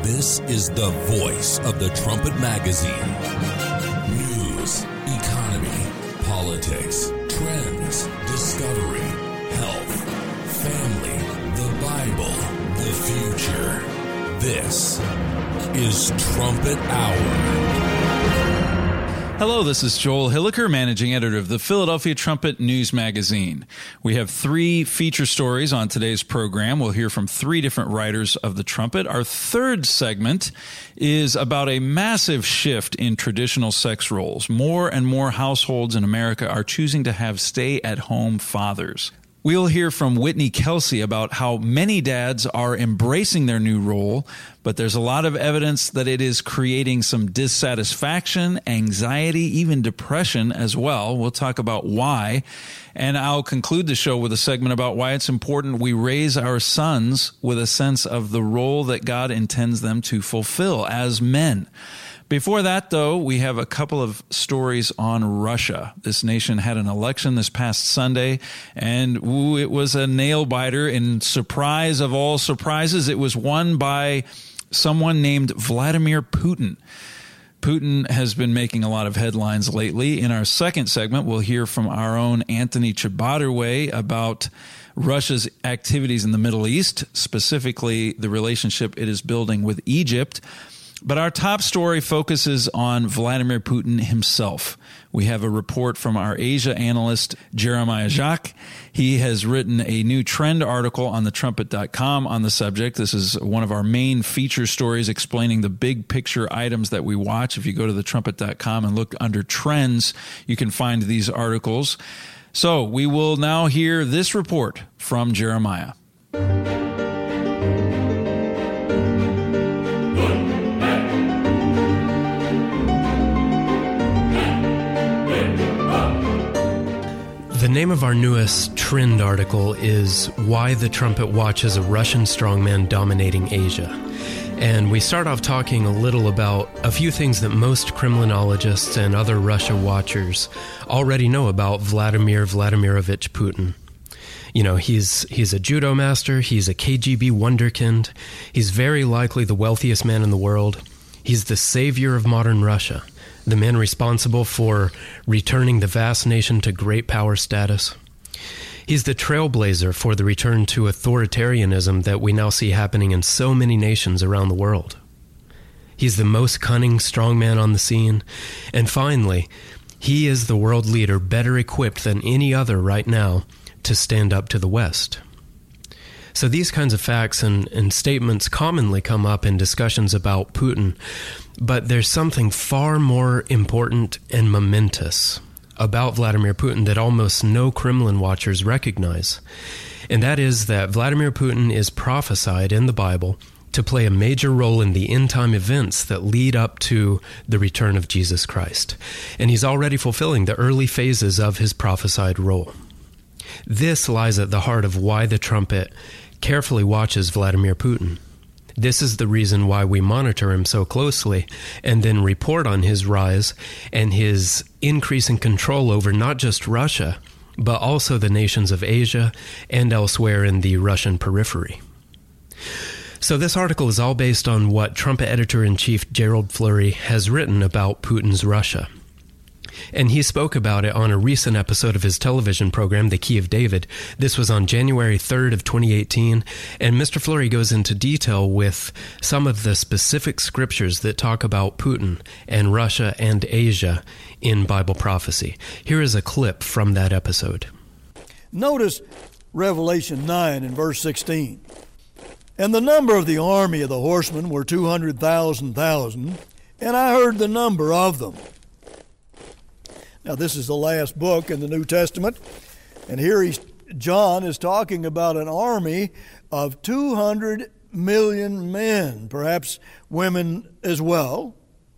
This is the voice of the Trumpet Magazine. News, economy, politics, trends, discovery, health, family, the Bible, the future. This is Trumpet Hour. Hello, this is Joel Hilliker, managing editor of the Philadelphia Trumpet News Magazine. We have 3 feature stories on today's program. We'll hear from 3 different writers of the trumpet. Our third segment is about a massive shift in traditional sex roles. More and more households in America are choosing to have stay-at-home fathers. We'll hear from Whitney Kelsey about how many dads are embracing their new role, but there's a lot of evidence that it is creating some dissatisfaction, anxiety, even depression as well. We'll talk about why, and I'll conclude the show with a segment about why it's important we raise our sons with a sense of the role that God intends them to fulfill as men. Before that, though, we have a couple of stories on Russia. This nation had an election this past Sunday, and it was a nail-biter. In surprise of all surprises, it was won by someone named Vladimir Putin. Putin has been making a lot of headlines lately. In our second segment, we'll hear from our own Anthony Chabaderway about Russia's activities in the Middle East, specifically the relationship it is building with Egypt. But our top story focuses on Vladimir Putin himself. We have a report from our Asia analyst, Jeremiah Jacques. He has written a new trend article on thetrumpet.com on the subject. This is one of our main feature stories explaining the big picture items that we watch. If you go to thetrumpet.com and look under trends, you can find these articles. So we will now hear this report from Jeremiah. The name of our newest trend article is Why the Trumpet Watches a Russian Strongman Dominating Asia. And we start off talking a little about a few things that most Kremlinologists and other Russia watchers already know about Vladimir Vladimirovich Putin. You know, he's a judo master, he's a KGB wunderkind, he's very likely the wealthiest man in the world, he's the savior of modern Russia, the man responsible for returning the vast nation to great power status. He's the trailblazer for the return to authoritarianism that we now see happening in so many nations around the world. He's the most cunning strongman on the scene. And finally, he is the world leader better equipped than any other right now to stand up to the West. So these kinds of facts and statements commonly come up in discussions about Putin, but there's something far more important and momentous about Vladimir Putin that almost no Kremlin watchers recognize, and that is that Vladimir Putin is prophesied in the Bible to play a major role in the end-time events that lead up to the return of Jesus Christ, and he's already fulfilling the early phases of his prophesied role. This lies at the heart of why the trumpet carefully watches Vladimir Putin. This is the reason why we monitor him so closely and then report on his rise and his increasing control over not just Russia, but also the nations of Asia and elsewhere in the Russian periphery. So this article is all based on what Trumpet Editor-in-Chief Gerald Flurry has written about Putin's Russia. And he spoke about it on a recent episode of his television program, The Key of David. This was on January 3rd of 2018, and Mr. Flurry goes into detail with some of the specific scriptures that talk about Putin and Russia and Asia in Bible prophecy. Here is a clip from that episode. Notice Revelation 9 and verse 16. And the number of the army of the horsemen were 200,000, and I heard the number of them. Now, this is the last book in the New Testament, and here John is talking about an army of 200 million men, perhaps women as well.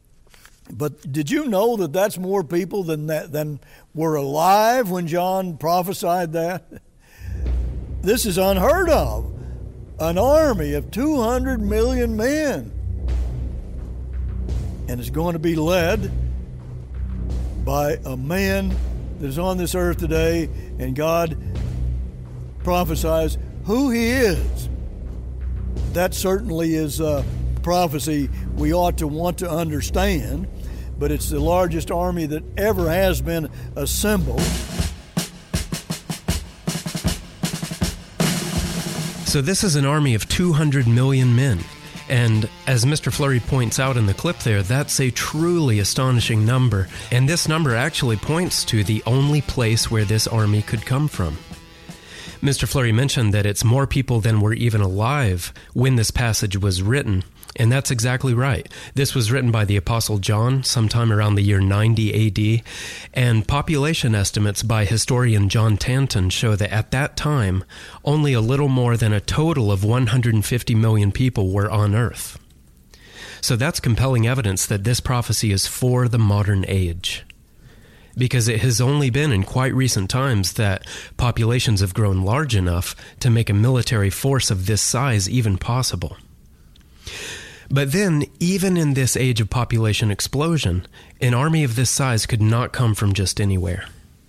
But did you know that that's more people than were alive when John prophesied that? This is unheard of. An army of 200 million men. And it's going to be led by a man that is on this earth today, and God prophesies who he is. That certainly is prophecy we ought to want to understand, but it's the largest army that ever has been assembled. So this is an army of 200 million men. And as Mr. Fleury points out in the clip there, that's a truly astonishing number. And this number actually points to the only place where this army could come from. Mr. Fleury mentioned that it's more people than were even alive when this passage was written. And that's exactly right. This was written by the Apostle John sometime around the year 90 AD, and population estimates by historian John Tanton show that at that time, only a little more than a total of 150 million people were on Earth. So that's compelling evidence that this prophecy is for the modern age, because it has only been in quite recent times that populations have grown large enough to make a military force of this size even possible. But then, even in this age of population explosion, an army of this size could not come from just anywhere.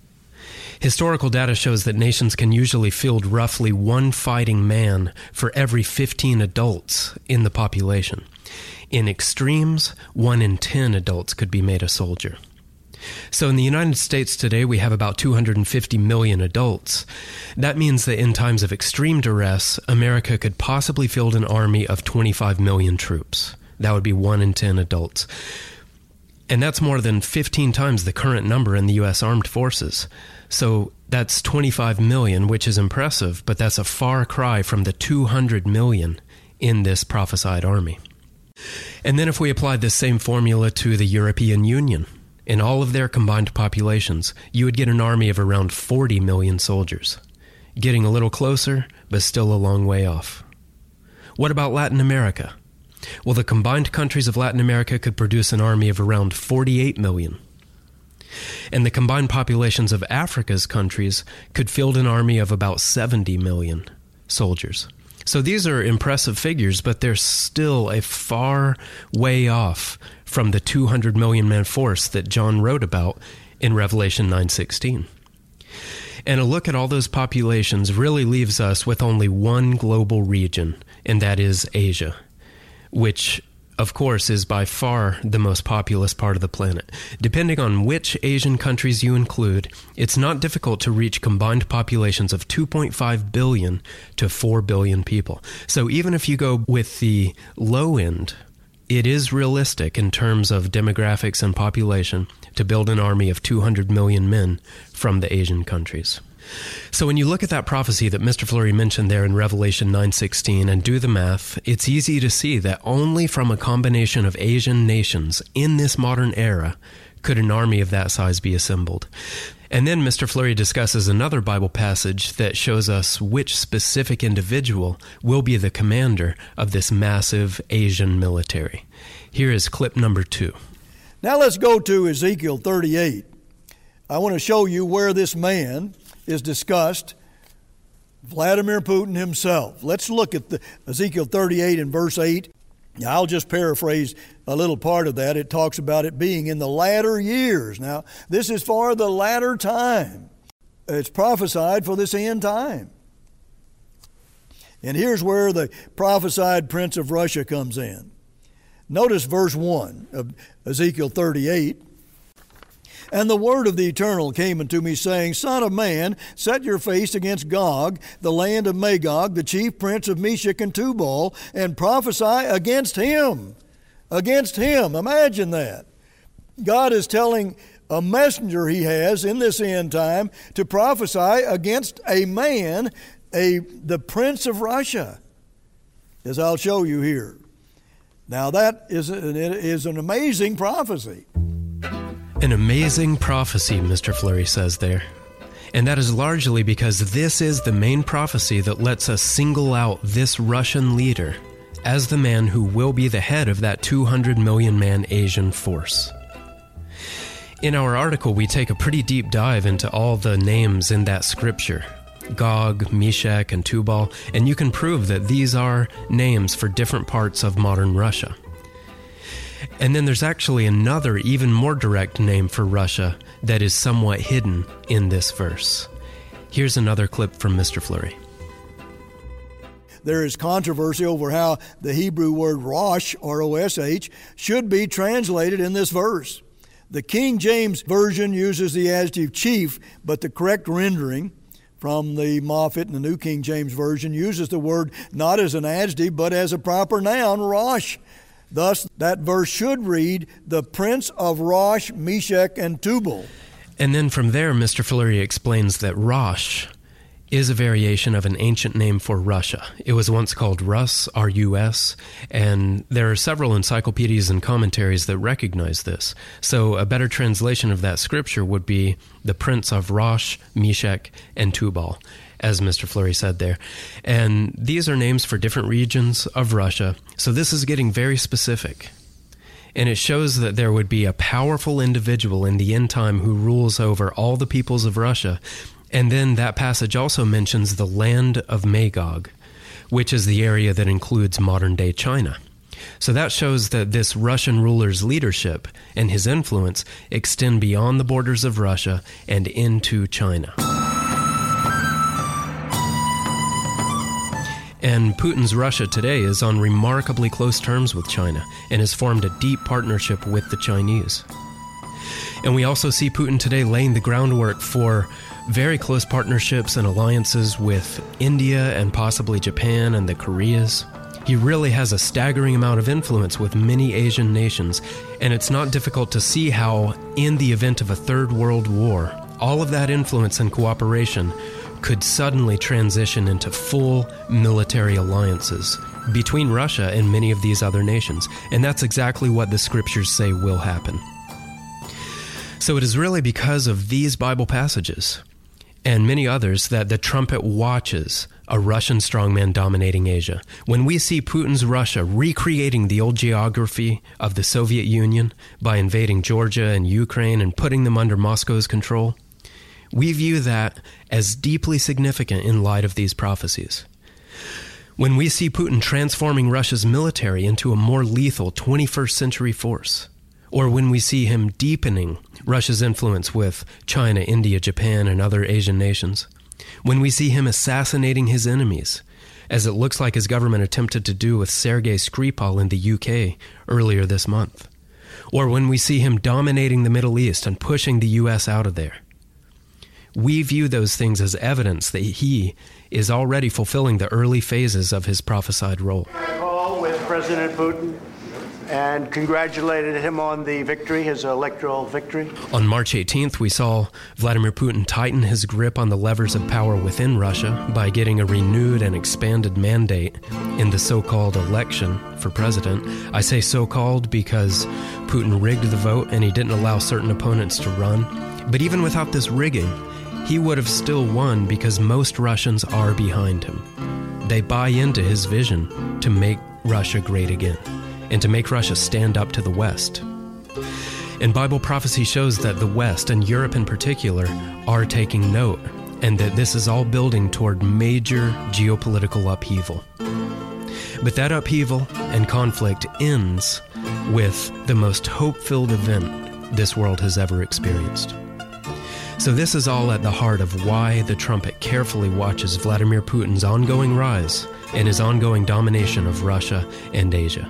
Historical data shows that nations can usually field roughly one fighting man for every 15 adults in the population. In extremes, 1 in 10 adults could be made a soldier. So in the United States today, we have about 250 million adults. That means that in times of extreme duress, America could possibly field an army of 25 million troops. That would be 1 in 10 adults. And that's more than 15 times the current number in the U.S. Armed Forces. So that's 25 million, which is impressive, but that's a far cry from the 200 million in this prophesied army. And then if we apply this same formula to the European Union, in all of their combined populations, you would get an army of around 40 million soldiers. Getting a little closer, but still a long way off. What about Latin America? Well, the combined countries of Latin America could produce an army of around 48 million. And the combined populations of Africa's countries could field an army of about 70 million soldiers. So these are impressive figures, but they're still a far way off from the 200 million man force that John wrote about in Revelation 9:16. And a look at all those populations really leaves us with only one global region, and that is Asia, which, of course, is by far the most populous part of the planet. Depending on which Asian countries you include, it's not difficult to reach combined populations of 2.5 billion to 4 billion people. So even if you go with the low end, it is realistic in terms of demographics and population to build an army of 200 million men from the Asian countries. So when you look at that prophecy that Mr. Fleury mentioned there in Revelation 9:16 and do the math, it's easy to see that only from a combination of Asian nations in this modern era could an army of that size be assembled. And then Mr. Fleury discusses another Bible passage that shows us which specific individual will be the commander of this massive Asian military. Here is clip number 2. Now let's go to Ezekiel 38. I want to show you where this man is discussed, Vladimir Putin himself. Let's look at Ezekiel 38 and verse 8. Now, I'll just paraphrase a little part of that. It talks about it being in the latter years. Now, this is for the latter time. It's prophesied for this end time. And here's where the prophesied Prince of Russia comes in. Notice verse 1 of Ezekiel 38. And the word of the Eternal came unto me, saying, Son of man, set your face against Gog, the land of Magog, the chief prince of Meshech and Tubal, and prophesy against him. Against him. Imagine that. God is telling a messenger he has in this end time to prophesy against a man, the Prince of Russia, as I'll show you here. Now that is an amazing prophecy. An amazing prophecy, Mr. Fleury says there. And that is largely because this is the main prophecy that lets us single out this Russian leader as the man who will be the head of that 200 million man Asian force. In our article, we take a pretty deep dive into all the names in that scripture, Gog, Meshech, and Tubal, and you can prove that these are names for different parts of modern Russia. And then there's actually another, even more direct name for Russia that is somewhat hidden in this verse. Here's another clip from Mr. Fleury. there is controversy over how the Hebrew word Rosh, R-O-S-H, should be translated in this verse. The King James Version uses the adjective chief, but the correct rendering from the Moffat and the New King James Version uses the word not as an adjective, but as a proper noun, Rosh. Thus, that verse should read, the Prince of Rosh, Meshech, and Tubal. And then from there, Mr. Fleury explains that Rosh is a variation of an ancient name for Russia. It was once called Rus, R-U-S, and there are several encyclopedias and commentaries that recognize this. So a better translation of that scripture would be the Prince of Rosh, Meshech, and Tubal, as Mr. Fleury said there. And these are names for different regions of Russia, so this is getting very specific. And it shows that there would be a powerful individual in the end time who rules over all the peoples of Russia. And then that passage also mentions the land of Magog, which is the area that includes modern-day China. So that shows that this Russian ruler's leadership and his influence extend beyond the borders of Russia and into China. And Putin's Russia today is on remarkably close terms with China and has formed a deep partnership with the Chinese. And we also see Putin today laying the groundwork for very close partnerships and alliances with India and possibly Japan and the Koreas. He really has a staggering amount of influence with many Asian nations, and it's not difficult to see how, in the event of a third world war, all of that influence and cooperation could suddenly transition into full military alliances between Russia and many of these other nations. And that's exactly what the scriptures say will happen. So it is really because of these Bible passages and many others that the trumpet watches a Russian strongman dominating Asia. When we see Putin's Russia recreating the old geography of the Soviet Union by invading Georgia and Ukraine and putting them under Moscow's control, we view that as deeply significant in light of these prophecies. When we see Putin transforming Russia's military into a more lethal 21st century force, or when we see him deepening Russia's influence with China, India, Japan, and other Asian nations, when we see him assassinating his enemies, as it looks like his government attempted to do with Sergei Skripal in the UK earlier this month, or when we see him dominating the Middle East and pushing the U.S. out of there, we view those things as evidence that he is already fulfilling the early phases of his prophesied role. I call with President Putin and congratulated him on the victory, his electoral victory. On March 18th, we saw Vladimir Putin tighten his grip on the levers of power within Russia by getting a renewed and expanded mandate in the so-called election for president. I say so-called because Putin rigged the vote and he didn't allow certain opponents to run. But even without this rigging, he would have still won because most Russians are behind him. They buy into his vision to make Russia great again and to make Russia stand up to the West. And Bible prophecy shows that the West, and Europe in particular, are taking note, and that this is all building toward major geopolitical upheaval. But that upheaval and conflict ends with the most hope-filled event this world has ever experienced. So this is all at the heart of why the trumpet carefully watches Vladimir Putin's ongoing rise and his ongoing domination of Russia and Asia.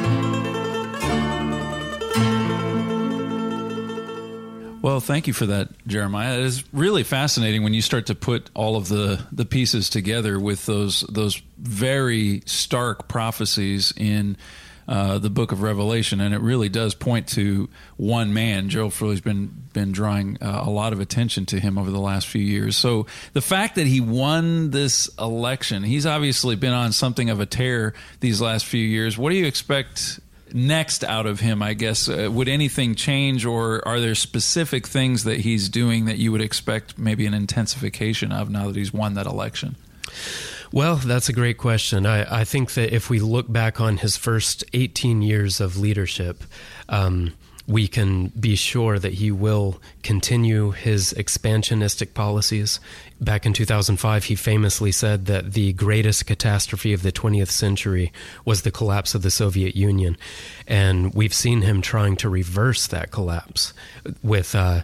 Well, thank you for that, Jeremiah. It is really fascinating when you start to put all of the pieces together with those very stark prophecies in the book of Revelation, and it really does point to one man. Joe Fleury's been drawing a lot of attention to him over the last few years. So the fact that he won this election, he's obviously been on something of a tear these last few years. What do you expect next out of him, I guess? Would anything change, or are there specific things that he's doing that you would expect maybe an intensification of now that he's won that election? Well, that's a great question. I think that if we look back on his first 18 years of leadership, we can be sure that he will continue his expansionistic policies. Back in 2005, he famously said that the greatest catastrophe of the 20th century was the collapse of the Soviet Union. And we've seen him trying to reverse that collapse with, the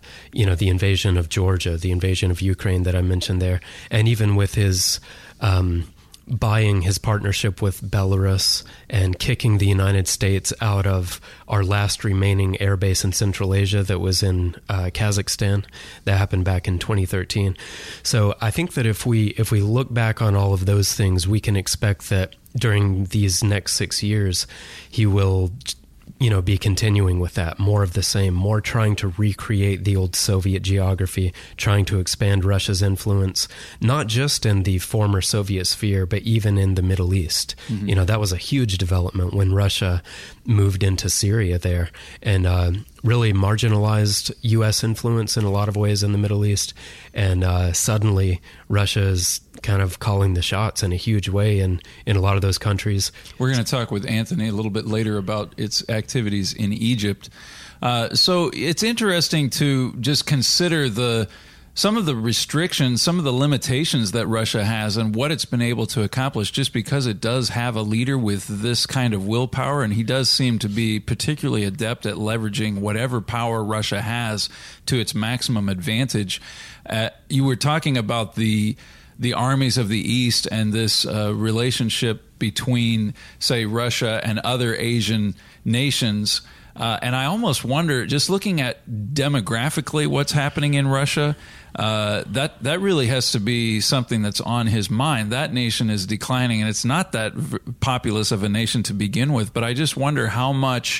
invasion of Georgia, the invasion of Ukraine that I mentioned there, and even with his buying his partnership with Belarus and kicking the United States out of our last remaining air base in Central Asia that was in Kazakhstan. That happened back in 2013. So I think that if we look back on all of those things, we can expect that during these next 6 years, he will be continuing with that, more of the same, more trying to recreate the old Soviet geography, trying to expand Russia's influence, not just in the former Soviet sphere, but even in the Middle East. Mm-hmm. That was a huge development when Russia moved into Syria there and really marginalized U.S. influence in a lot of ways in the Middle East. And suddenly Russia is kind of calling the shots in a huge way in a lot of those countries. We're going to talk with Anthony a little bit later about its activities in Egypt. So it's interesting to just consider some of the restrictions, some of the limitations that Russia has and what it's been able to accomplish just because it does have a leader with this kind of willpower, and he does seem to be particularly adept at leveraging whatever power Russia has to its maximum advantage. You were talking about the armies of the East and this relationship between, say, Russia and other Asian nations. And I almost wonder, just looking at demographically what's happening in Russia, that really has to be something that's on his mind. That nation is declining, and it's not that populous of a nation to begin with. But I just wonder how much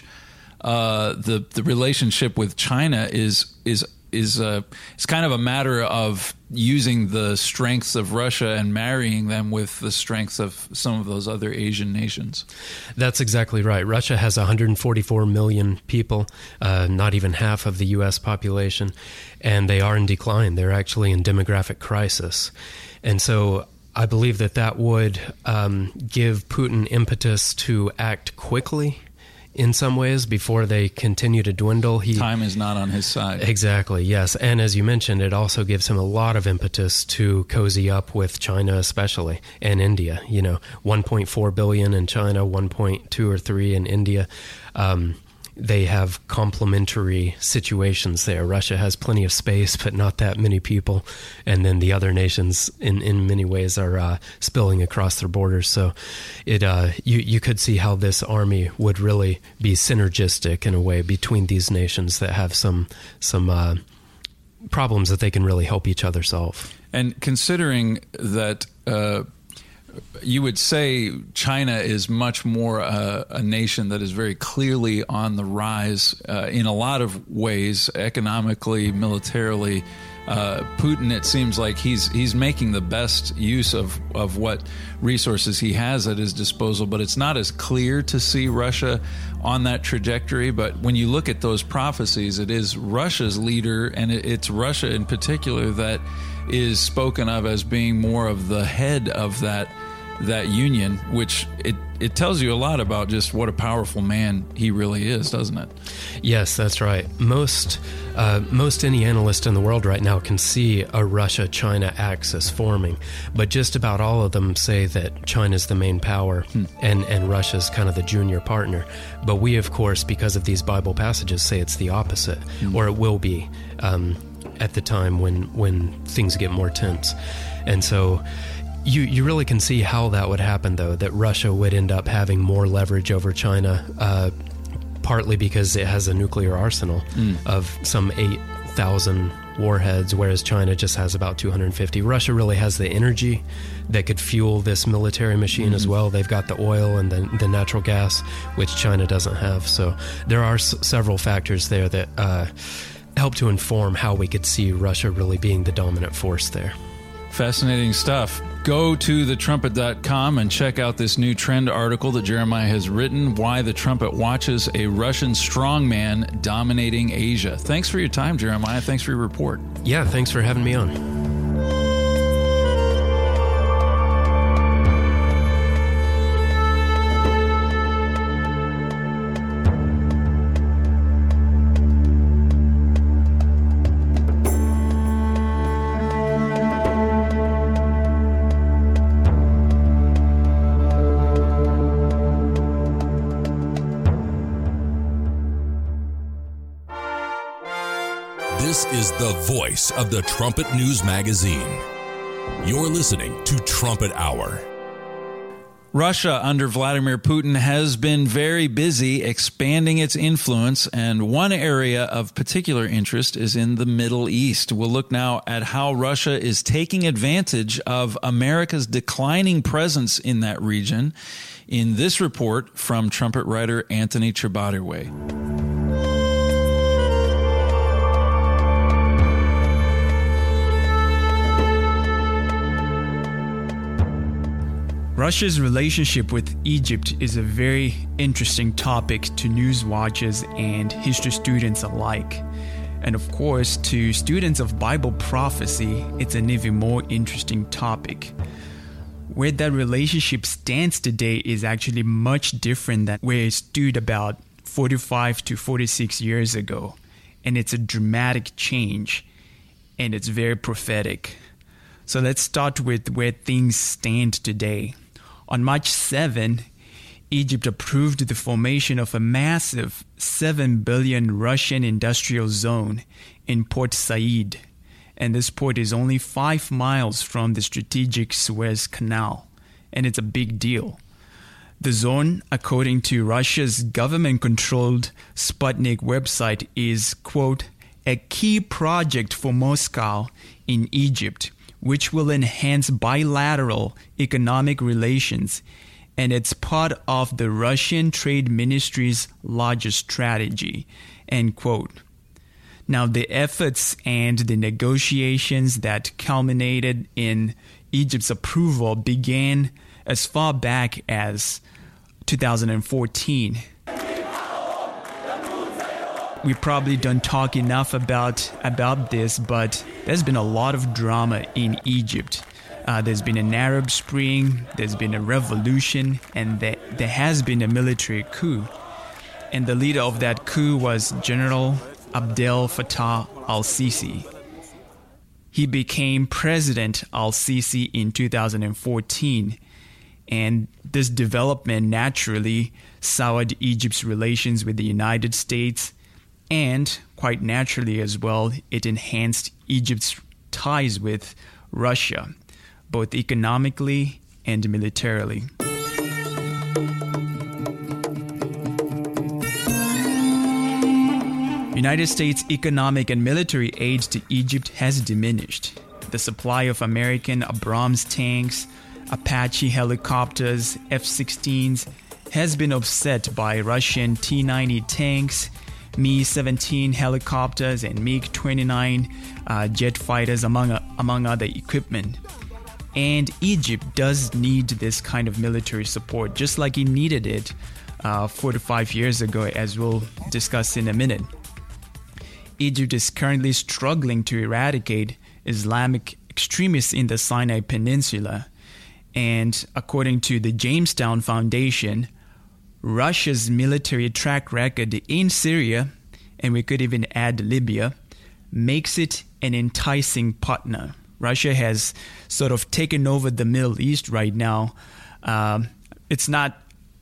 the relationship with China is it's kind of a matter of using the strengths of Russia and marrying them with the strengths of some of those other Asian nations. That's exactly right. Russia has 144 million people, not even half of the U.S. population, and they are in decline. They're actually in demographic crisis. And so I believe that would give Putin impetus to act quickly in some ways before they continue to dwindle. Time is not on his side. Exactly, yes. And as you mentioned, it also gives him a lot of impetus to cozy up with China especially, and India. 1.4 billion in China, 1.2 or 3 in India. They have complementary situations there. Russia has plenty of space, but not that many people. And then the other nations, in many ways, are spilling across their borders. So you could see how this army would really be synergistic in a way between these nations that have some problems that they can really help each other solve. And considering that you would say China is much more a nation that is very clearly on the rise in a lot of ways, economically, militarily. Putin, it seems like he's making the best use of what resources he has at his disposal, but it's not as clear to see Russia on that trajectory. But when you look at those prophecies, it is Russia's leader, and it's Russia in particular that is spoken of as being more of the head of that union, which it tells you a lot about just what a powerful man he really is, doesn't it? Yes, that's right. Most any analyst in the world right now can see a Russia-China axis forming, but just about all of them say that China's the main power and Russia's kind of the junior partner. But we, of course, because of these Bible passages, say it's the opposite, or it will be at the time when things get more tense. And so You really can see how that would happen, though, that Russia would end up having more leverage over China, partly because it has a nuclear arsenal of some 8,000 warheads, whereas China just has about 250. Russia really has the energy that could fuel this military machine as well. They've got the oil and the natural gas, which China doesn't have. So there are several factors there that help to inform how we could see Russia really being the dominant force there. Fascinating stuff. Go to thetrumpet.com and check out this new trend article that Jeremiah has written, Why the Trumpet Watches a Russian Strongman Dominating Asia. Thanks for your time, Jeremiah. Thanks for your report. Yeah, thanks for having me on. This is the voice of the Trumpet News Magazine. You're listening to Trumpet Hour. Russia under Vladimir Putin has been very busy expanding its influence, and one area of particular interest is in the Middle East. We'll look now at how Russia is taking advantage of America's declining presence in that region in this report from trumpet writer Anthony Chibaderway. Russia's relationship with Egypt is a very interesting topic to news watchers and history students alike. And of course, to students of Bible prophecy, it's an even more interesting topic. Where that relationship stands today is actually much different than where it stood about 45 to 46 years ago. And it's a dramatic change, and it's very prophetic. So let's start with where things stand today. On March 7, Egypt approved the formation of a massive 7 billion Russian industrial zone in Port Said, and this port is only 5 miles from the strategic Suez Canal, and it's a big deal. The zone, according to Russia's government-controlled Sputnik website, is, quote, a key project for Moscow in Egypt, which will enhance bilateral economic relations, and it's part of the Russian Trade Ministry's larger strategy, end quote. Now, the efforts and the negotiations that culminated in Egypt's approval began as far back as 2014. We probably don't talk enough about this, but there's been a lot of drama in Egypt. There's been an Arab Spring, there's been a revolution, and there has been a military coup. And the leader of that coup was General Abdel Fattah al-Sisi. He became President al-Sisi in 2014, and this development naturally soured Egypt's relations with the United States, and quite naturally as well, it enhanced Egypt's ties with Russia, both economically and militarily. United States economic and military aid to Egypt has diminished. The supply of American Abrams tanks, Apache helicopters, F-16s has been offset by Russian T-90 tanks, Mi-17 helicopters, and MiG-29 jet fighters, among other equipment. And Egypt does need this kind of military support, just like it needed it 4 to 5 years ago, as we'll discuss in a minute. Egypt is currently struggling to eradicate Islamic extremists in the Sinai Peninsula. And according to the Jamestown Foundation, Russia's military track record in Syria, and we could even add Libya, makes it an enticing partner. Russia has sort of taken over the Middle East right now. It's not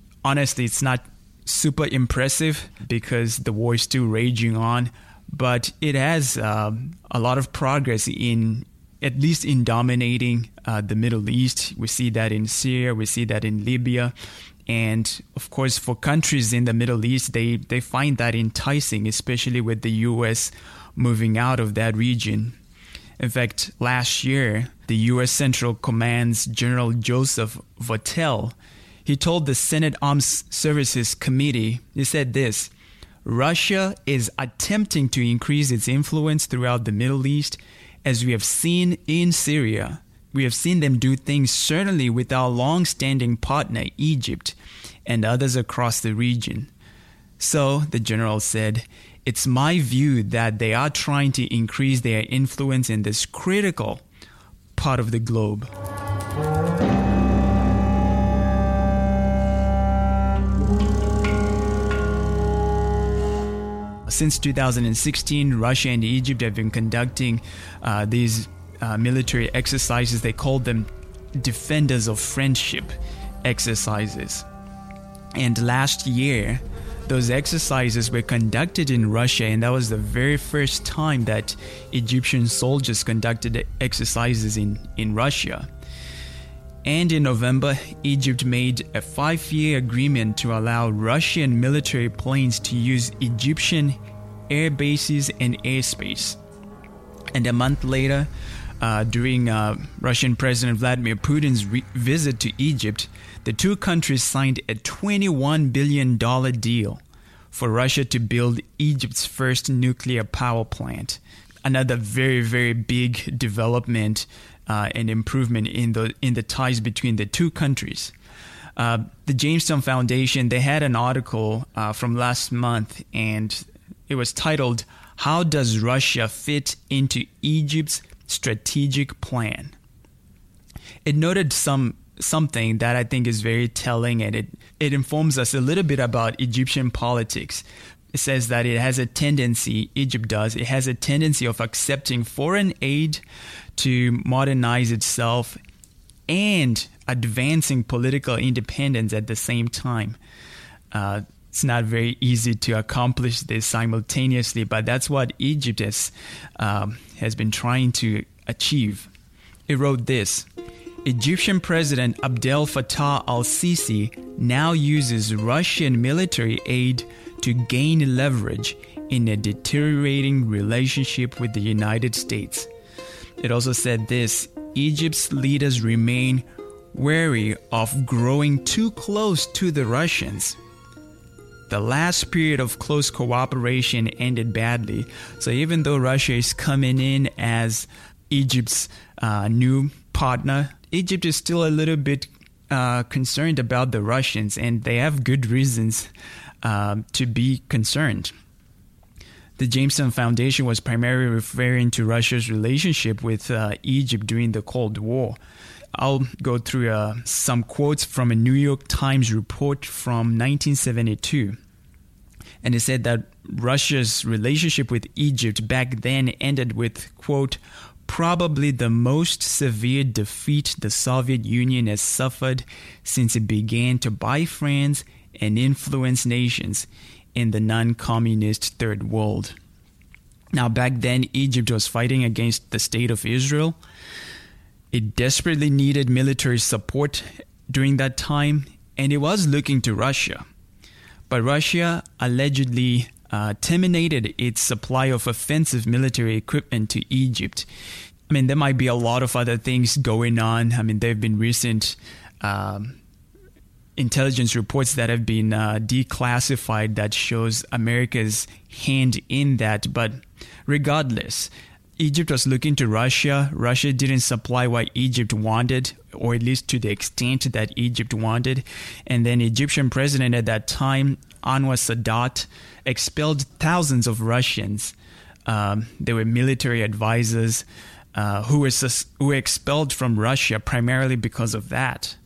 super impressive because the war is still raging on, but it has a lot of progress at least in dominating the Middle East. We see that in Syria, we see that in Libya. And of course, for countries in the Middle East, they find that enticing, especially with the U.S. moving out of that region. In fact, last year, the U.S. Central Command's General Joseph Votel, he told the Senate Armed Services Committee, he said this: Russia is attempting to increase its influence throughout the Middle East, as we have seen in Syria. We have seen them do things certainly with our long-standing partner, Egypt, and others across the region. So, the general said, it's my view that they are trying to increase their influence in this critical part of the globe. Since 2016, Russia and Egypt have been conducting these military exercises. They called them Defenders of Friendship exercises. And last year, those exercises were conducted in Russia, and that was the very first time that Egyptian soldiers conducted exercises in Russia. And in November, Egypt made a 5-year agreement to allow Russian military planes to use Egyptian air bases and airspace. And a month later, during Russian President Vladimir Putin's visit to Egypt, the two countries signed a $21 billion deal for Russia to build Egypt's first nuclear power plant. Another very, very big development and improvement in the ties between the two countries. The Jamestown Foundation, they had an article from last month, and it was titled, "How Does Russia Fit into Egypt's Strategic Plan?" It noted something that I think is very telling, and it informs us a little bit about Egyptian politics. It says that it has a tendency of accepting foreign aid to modernize itself and advancing political independence at the same time. It's not very easy to accomplish this simultaneously, but that's what Egypt has been trying to achieve. It wrote this: Egyptian President Abdel Fattah al-Sisi now uses Russian military aid to gain leverage in a deteriorating relationship with the United States. It also said this: Egypt's leaders remain wary of growing too close to the Russians. The last period of close cooperation ended badly. So even though Russia is coming in as Egypt's new partner, Egypt is still a little bit concerned about the Russians, and they have good reasons to be concerned. The Jamestown Foundation was primarily referring to Russia's relationship with Egypt during the Cold War. I'll go through some quotes from a New York Times report from 1972. And it said that Russia's relationship with Egypt back then ended with, quote, "probably the most severe defeat the Soviet Union has suffered since it began to buy friends and influence nations in the non-communist Third World." Now, back then, Egypt was fighting against the State of Israel. It desperately needed military support during that time, and it was looking to Russia. But Russia allegedly terminated its supply of offensive military equipment to Egypt. I mean, there might be a lot of other things going on. I mean, there have been recent intelligence reports that have been declassified that shows America's hand in that. But regardless, Egypt was looking to Russia. Russia didn't supply what Egypt wanted, or at least to the extent that Egypt wanted. And then Egyptian president at that time, Anwar Sadat, expelled thousands of Russians. They were military advisors who were expelled from Russia primarily because of that.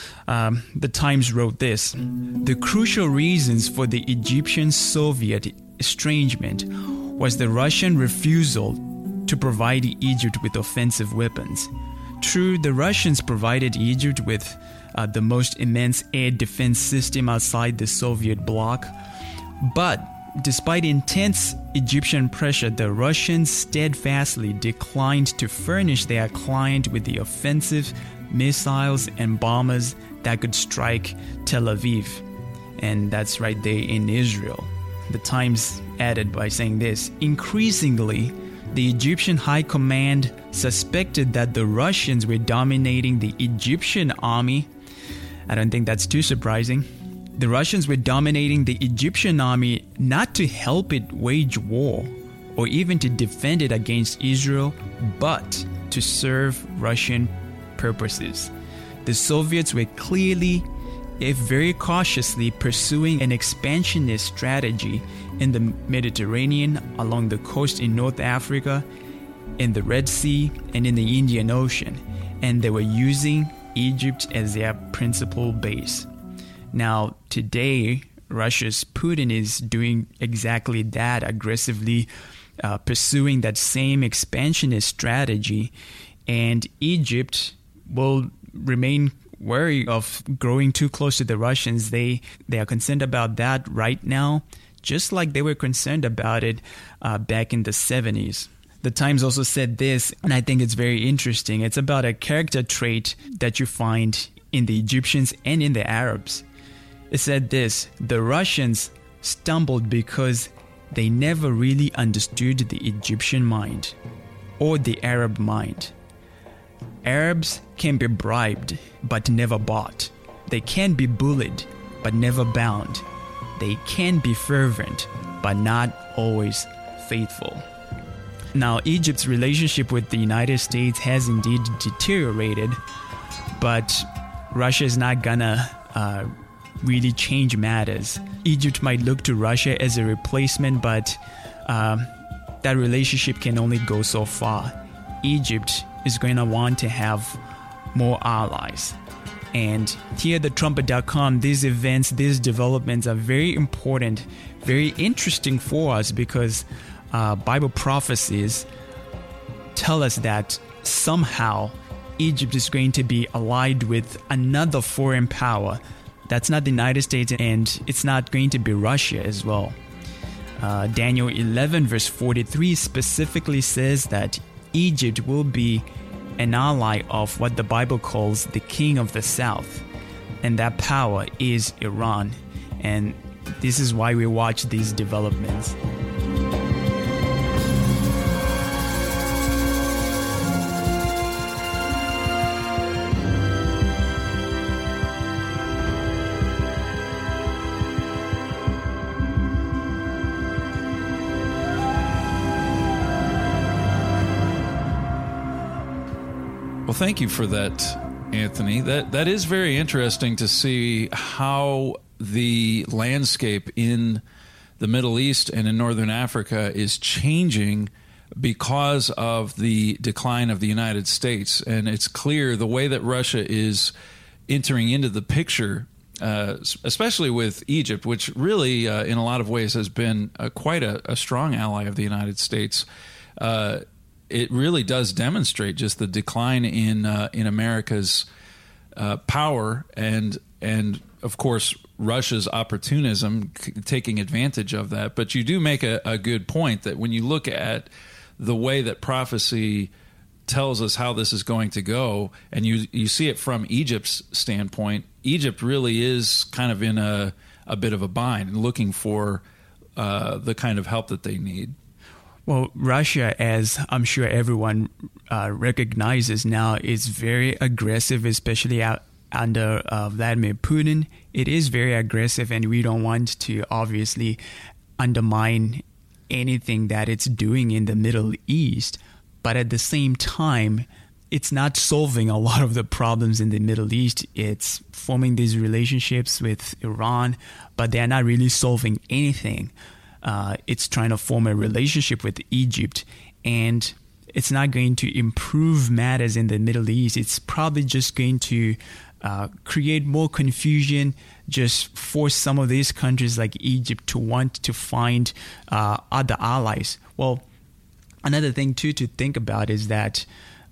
The Times wrote this: "The crucial reasons for the Egyptian-Soviet estrangement was the Russian refusal to provide Egypt with offensive weapons. True, the Russians provided Egypt with the most immense air defense system outside the Soviet bloc, but despite intense Egyptian pressure, the Russians steadfastly declined to furnish their client with the offensive missiles and bombers that could strike Tel Aviv." And that's right there in Israel. The Times added by saying this: "Increasingly, the Egyptian high command suspected that the Russians were dominating the Egyptian army." I don't think that's too surprising. The Russians were dominating the Egyptian army not to help it wage war or even to defend it against Israel, but to serve Russian purposes. The Soviets were clearly, if very cautiously, pursuing an expansionist strategy in the Mediterranean, along the coast in North Africa, in the Red Sea, and in the Indian Ocean, and they were using Egypt as their principal base. Now, today, Russia's Putin is doing exactly that, aggressively pursuing that same expansionist strategy, and Egypt will remain wary of growing too close to the Russians. They are concerned about that right now, just like they were concerned about it back in the 70s. The Times also said this, and I think it's very interesting. It's about a character trait that you find in the Egyptians and in the Arabs. It said this: the Russians stumbled because they never really understood the Egyptian mind or the Arab mind. Arabs can be bribed but never bought. They can be bullied but never bound. They can be fervent but not always faithful. Now, Egypt's relationship with the United States has indeed deteriorated, but Russia is not gonna really change matters. Egypt might look to Russia as a replacement, but that relationship can only go so far. Egypt is going to want to have more allies. And here at thetrumpet.com, these events, these developments are very important, very interesting for us, because Bible prophecies tell us that somehow Egypt is going to be allied with another foreign power. That's not the United States, and it's not going to be Russia as well. Daniel 11 verse 43 specifically says that Egypt will be an ally of what the Bible calls the king of the south, and that power is Iran. And this is why we watch these developments. Well, thank you for that, Anthony. That is very interesting to see how the landscape in the Middle East and in Northern Africa is changing because of the decline of the United States. And it's clear the way that Russia is entering into the picture, especially with Egypt, which really, in a lot of ways, has been quite a strong ally of the United States. It really does demonstrate just the decline in America's power and of course Russia's opportunism, taking advantage of that. But you do make a good point that when you look at the way that prophecy tells us how this is going to go, and you see it from Egypt's standpoint, Egypt really is kind of in a bit of a bind and looking for the kind of help that they need. Well, Russia, as I'm sure everyone recognizes now, is very aggressive, especially under Vladimir Putin. It is very aggressive, and we don't want to obviously undermine anything that it's doing in the Middle East. But at the same time, it's not solving a lot of the problems in the Middle East. It's forming these relationships with Iran, but they're not really solving anything. It's trying to form a relationship with Egypt, and it's not going to improve matters in the Middle East. It's probably just going to create more confusion, just force some of these countries like Egypt to want to find other allies. Well, another thing too to think about is that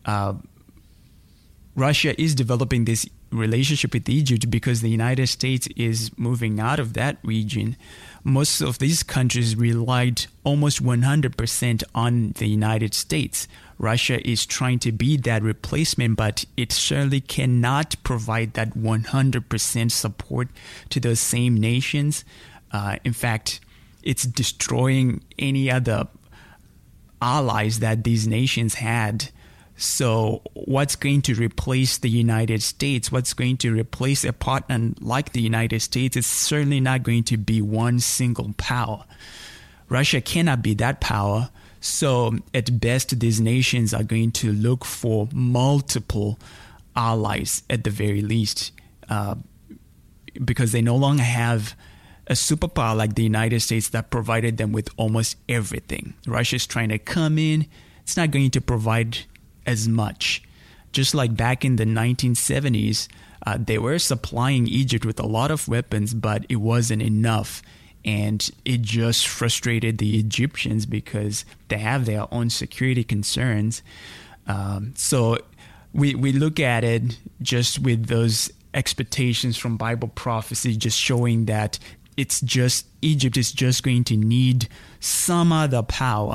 Russia is developing this relationship with Egypt because the United States is moving out of that region. Most of these countries relied almost 100% on the United States. Russia is trying to be that replacement, but it certainly cannot provide that 100% support to those same nations. In fact, it's destroying any other allies that these nations had. So what's going to replace the United States? What's going to replace a partner like the United States? It's certainly not going to be one single power. Russia cannot be that power. So at best, these nations are going to look for multiple allies at the very least, because they no longer have a superpower like the United States that provided them with almost everything. Russia is trying to come in. It's not going to provide as much. Just like back in the 1970s, they were supplying Egypt with a lot of weapons, but it wasn't enough. And it just frustrated the Egyptians because they have their own security concerns. So we look at it just with those expectations from Bible prophecy, just showing that Egypt is just going to need some other power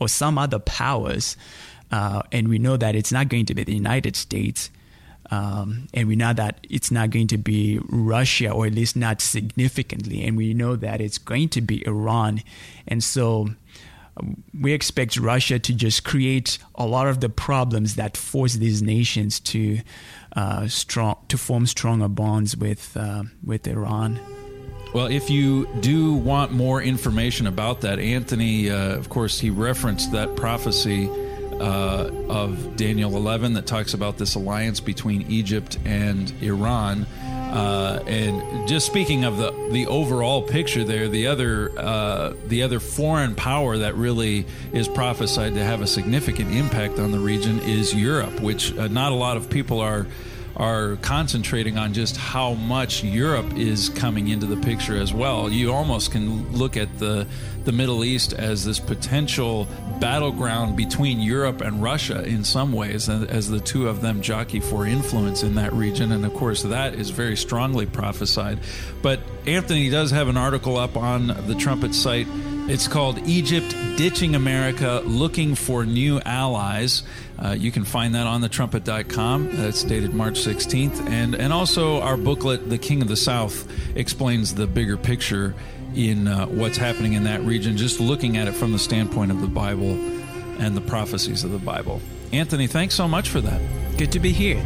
or some other powers. And we know that it's not going to be the United States. And we know that it's not going to be Russia, or at least not significantly. And we know that it's going to be Iran. And so we expect Russia to just create a lot of the problems that force these nations to form stronger bonds with Iran. Well, if you do want more information about that, Anthony, of course, he referenced that prophecy of Daniel 11 that talks about this alliance between Egypt and Iran. And just speaking of the overall picture there, the other foreign power that really is prophesied to have a significant impact on the region is Europe, which not a lot of people are concentrating on just how much Europe is coming into the picture as well. You almost can look at the Middle East as this potential battleground between Europe and Russia in some ways, as the two of them jockey for influence in that region. And of course, that is very strongly prophesied. But Anthony does have an article up on the Trumpet site. It's called Egypt Ditching America, Looking for New Allies. You can find that on thetrumpet.com. That's dated March 16th. And also our booklet, The King of the South, explains the bigger picture in what's happening in that region, just looking at it from the standpoint of the Bible and the prophecies of the Bible. Anthony, thanks so much for that. Good to be here.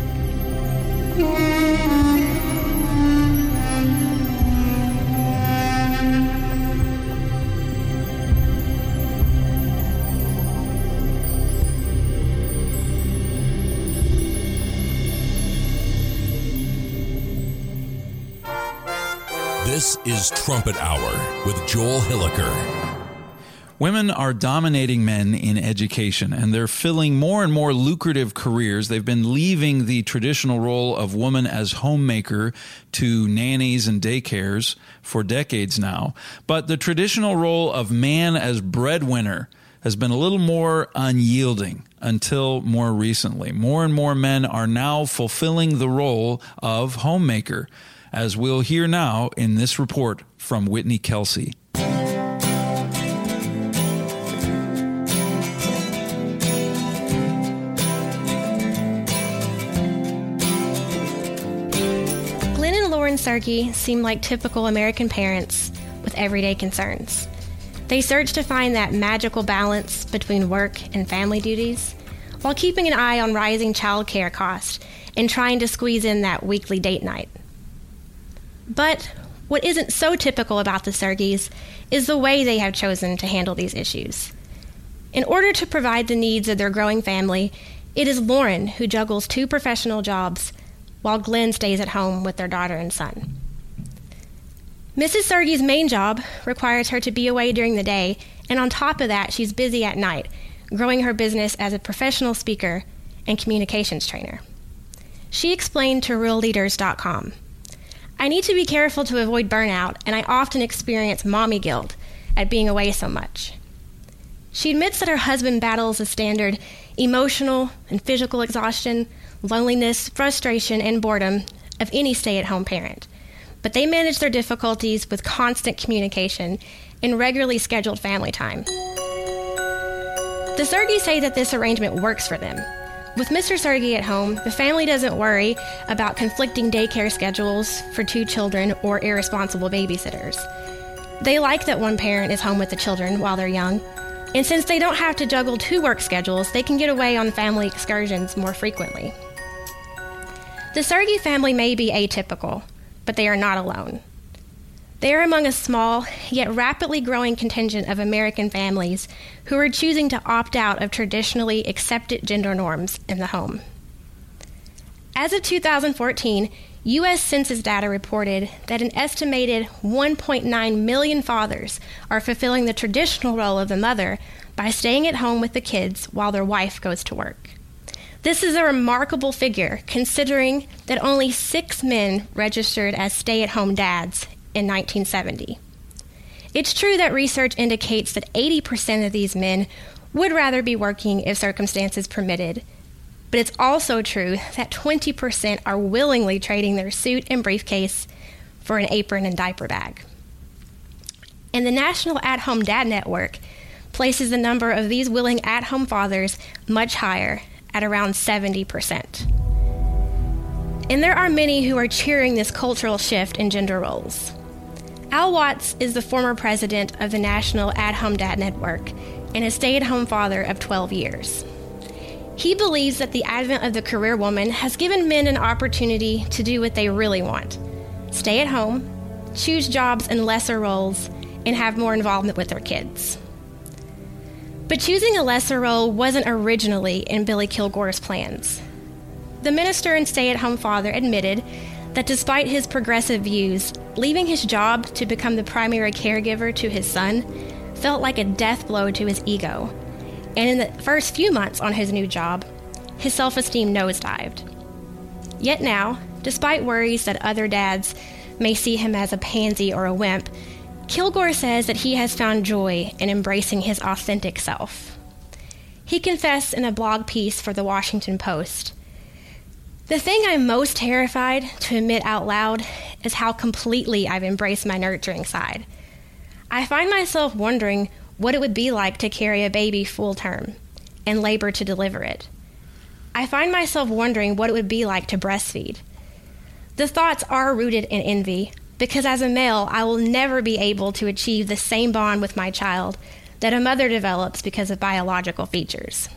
This is Trumpet Hour with Joel Hilliker. Women are dominating men in education, and they're filling more and more lucrative careers. They've been leaving the traditional role of woman as homemaker to nannies and daycares for decades now. But the traditional role of man as breadwinner has been a little more unyielding until more recently. More and more men are now fulfilling the role of homemaker, as we'll hear now in this report from Whitney Kelsey. Glenn and Lauren Sergey seem like typical American parents with everyday concerns. They search to find that magical balance between work and family duties, while keeping an eye on rising child care costs and trying to squeeze in that weekly date night. But what isn't so typical about the Sergeys is the way they have chosen to handle these issues. In order to provide the needs of their growing family, it is Lauren who juggles 2 professional jobs while Glenn stays at home with their daughter and son. Mrs. Sergey's main job requires her to be away during the day, and on top of that, she's busy at night, growing her business as a professional speaker and communications trainer. She explained to realleaders.com, "I need to be careful to avoid burnout, and I often experience mommy guilt at being away so much." She admits that her husband battles the standard emotional and physical exhaustion, loneliness, frustration, and boredom of any stay-at-home parent. But they manage their difficulties with constant communication and regularly scheduled family time. The Sergeys say that this arrangement works for them. With Mr. Sergey at home, the family doesn't worry about conflicting daycare schedules for 2 children or irresponsible babysitters. They like that one parent is home with the children while they're young, and since they don't have to juggle 2 work schedules, they can get away on family excursions more frequently. The Sergey family may be atypical, but they are not alone. They are among a small, yet rapidly growing contingent of American families who are choosing to opt out of traditionally accepted gender norms in the home. As of 2014, U.S. Census data reported that an estimated 1.9 million fathers are fulfilling the traditional role of the mother by staying at home with the kids while their wife goes to work. This is a remarkable figure, considering that only 6 men registered as stay-at-home dads in 1970. It's true that research indicates that 80% of these men would rather be working if circumstances permitted, but it's also true that 20% are willingly trading their suit and briefcase for an apron and diaper bag. And the National At-Home Dad Network places the number of these willing at-home fathers much higher, at around 70%. And there are many who are cheering this cultural shift in gender roles. Al Watts is the former president of the National At-Home Dad Network and a stay-at-home father of 12 years. He believes that the advent of the career woman has given men an opportunity to do what they really want: stay at home, choose jobs in lesser roles, and have more involvement with their kids. But choosing a lesser role wasn't originally in Billy Kilgore's plans. The minister and stay-at-home father admitted that despite his progressive views, leaving his job to become the primary caregiver to his son felt like a death blow to his ego. And in the first few months on his new job, his self-esteem nosedived. Yet now, despite worries that other dads may see him as a pansy or a wimp, Kilgore says that he has found joy in embracing his authentic self. He confessed in a blog piece for the Washington Post, "The thing I'm most terrified to admit out loud is how completely I've embraced my nurturing side. I find myself wondering what it would be like to carry a baby full term and labor to deliver it. I find myself wondering what it would be like to breastfeed. The thoughts are rooted in envy, because as a male, I will never be able to achieve the same bond with my child that a mother develops because of biological features."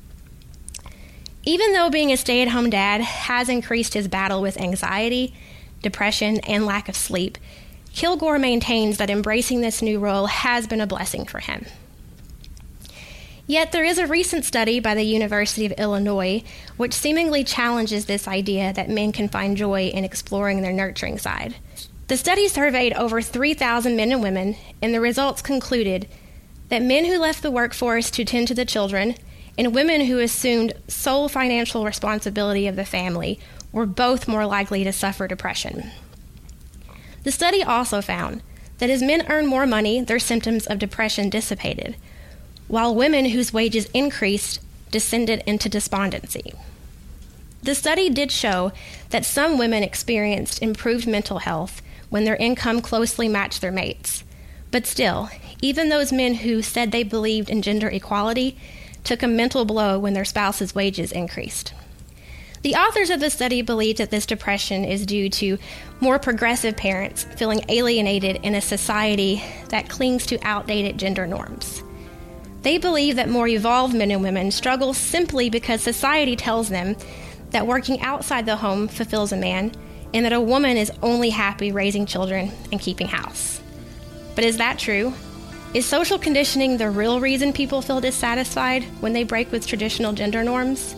Even though being a stay-at-home dad has increased his battle with anxiety, depression, and lack of sleep, Kilgore maintains that embracing this new role has been a blessing for him. Yet there is a recent study by the University of Illinois which seemingly challenges this idea that men can find joy in exploring their nurturing side. The study surveyed over 3,000 men and women, and the results concluded that men who left the workforce to tend to the children and women who assumed sole financial responsibility of the family were both more likely to suffer depression. The study also found that as men earned more money, their symptoms of depression dissipated, while women whose wages increased descended into despondency. The study did show that some women experienced improved mental health when their income closely matched their mates. But still, even those men who said they believed in gender equality took a mental blow when their spouse's wages increased. The authors of the study believe that this depression is due to more progressive parents feeling alienated in a society that clings to outdated gender norms. They believe that more evolved men and women struggle simply because society tells them that working outside the home fulfills a man, and that a woman is only happy raising children and keeping house. But is that true? Is social conditioning the real reason people feel dissatisfied when they break with traditional gender norms?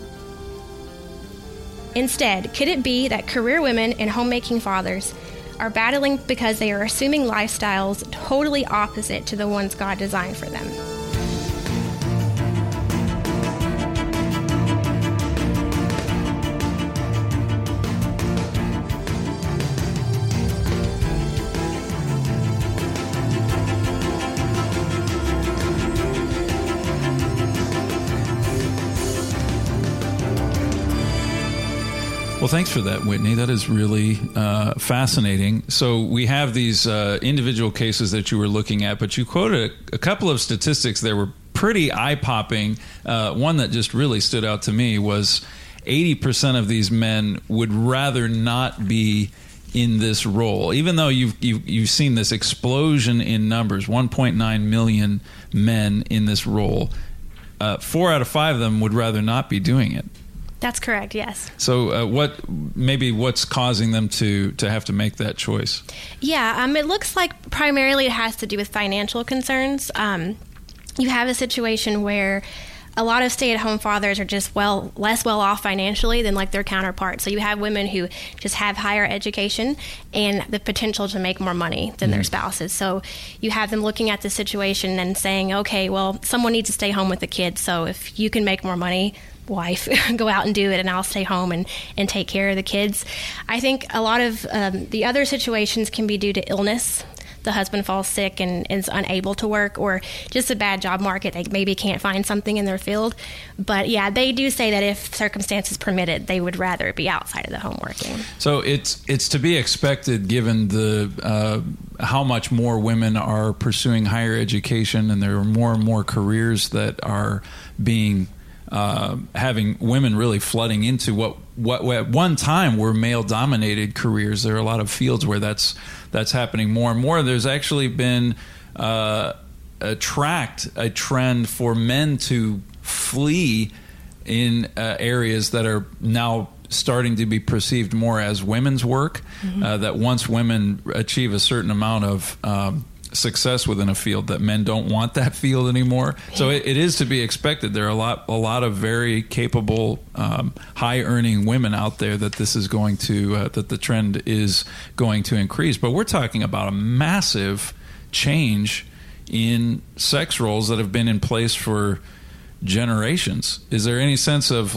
Instead, could it be that career women and homemaking fathers are battling because they are assuming lifestyles totally opposite to the ones God designed for them? Well, thanks for that, Whitney. That is really fascinating. So we have these individual cases that you were looking at, but you quoted a couple of statistics that were pretty eye-popping. One that just really stood out to me was 80% of these men would rather not be in this role, even though you've seen this explosion in numbers, 1.9 million men in this role. 4 out of 5 of them would rather not be doing it. That's correct, yes. So what's causing them to have to make that choice? Yeah, it looks like primarily it has to do with financial concerns. You have a situation where a lot of stay-at-home fathers are just less well off financially than like their counterparts. So you have women who just have higher education and the potential to make more money than their spouses. So you have them looking at the situation and saying, okay, well, someone needs to stay home with the kids. So if you can make more money, wife, go out and do it, and I'll stay home and take care of the kids. I think a lot of the other situations can be due to illness. the husband falls sick and is unable to work, or just a bad job market. They maybe can't find something in their field. But yeah, they do say that if circumstances permitted, they would rather be outside of the home working. So it's to be expected, given the how much more women are pursuing higher education, and there are more and more careers that are being having women really flooding into what at one time were male-dominated careers. There are a lot of fields where that's happening more and more. There's actually been a trend for men to flee in areas that are now starting to be perceived more as women's work. That once women achieve a certain amount of success within a field, that men don't want that field anymore. So it is to be expected. There are a lot of very capable, high earning women out there that this is going to that the trend is going to increase. But we're talking about a massive change in sex roles that have been in place for generations. Is there any sense of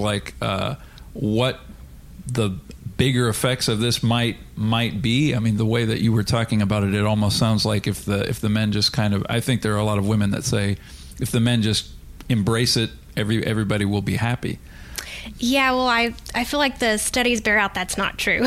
what the bigger effects of this might be? I mean, the way that you were talking about it, it almost sounds like if the men just kind of, I think there are a lot of women that say if the men just embrace it, everybody will be happy. Yeah, well, I feel like the studies bear out that's not true.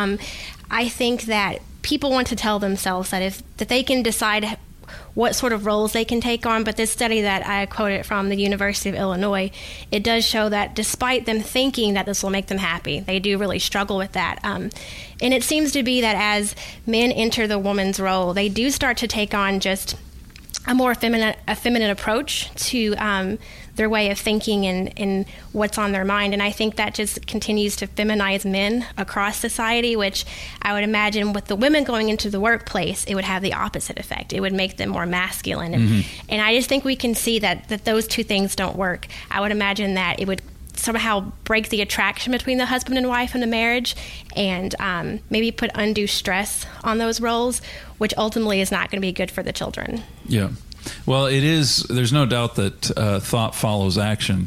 I think that people want to tell themselves that they can decide what sort of roles they can take on. But this study that I quoted from the University of Illinois, it does show that despite them thinking that this will make them happy, they do really struggle with that. And it seems to be that as men enter the woman's role, they do start to take on just a more feminine approach to their way of thinking and what's on their mind. And I think that just continues to feminize men across society, which I would imagine with the women going into the workplace, it would have the opposite effect. It would make them more masculine. And I just think we can see that those two things don't work. I would imagine that it would somehow break the attraction between the husband and wife in the marriage, and maybe put undue stress on those roles, which ultimately is not going to be good for the children. Yeah. Well, it is. There's no doubt that thought follows action.